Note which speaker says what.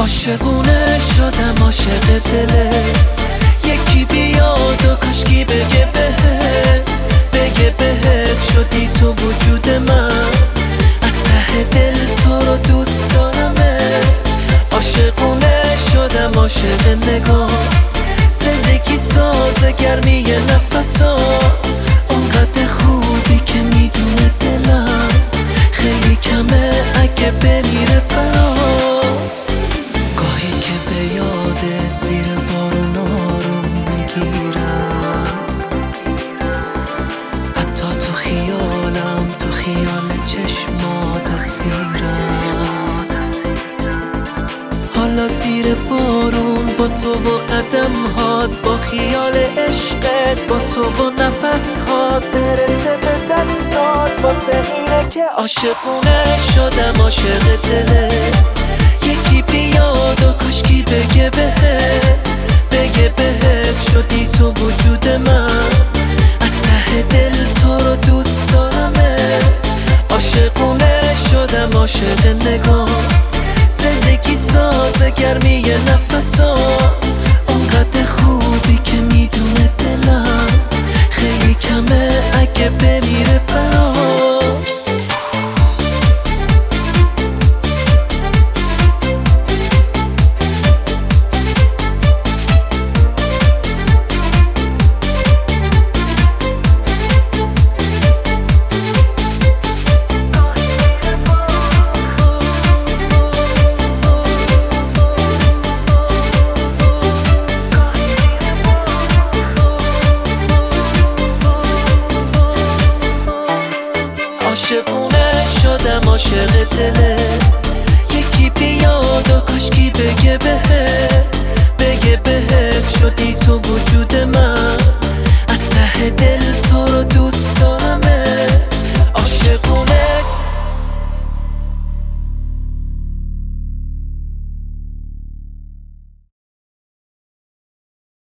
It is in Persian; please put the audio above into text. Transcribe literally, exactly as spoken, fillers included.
Speaker 1: عاشقونه شدم عاشق دلت، یکی بیاد و کاشکی بگه بهت، بگه بهت شدی تو وجود من، از ته دل تو رو دوست دارمت. عاشقونه شدم عاشق نگات، زندگی ساز گرمی نفسات، اونقدر خوبی که میدونه دلم خیلی کمه اگه بمیره برات. گاهی که به یادت زیر بارون آروم میگیرم، حتی تو خیالم، تو خیال چشمات اسیرم. حالا زیر بارون با تو و قدم‌هات، با خیال عشقت، با تو و نفس‌هات، برسه به دستات. واسه اینه که عاشقونه شدم عاشق دلت، یکی بیاد و کاشکی بگه بهت، بگه بهت شدی تو وجود من، از ته دل تو رو دوست دارمت. عاشقونه شدم عاشق نگات، زندگی ساز گرمی نفسات، اونقدر خوبی که میدونه دلم خیلی کمه اگه بمیره برات. عاشقونه شدم عاشق دلت، یکی بیاد و کاشکی بگه بهت، بگه بهت شدی تو وجود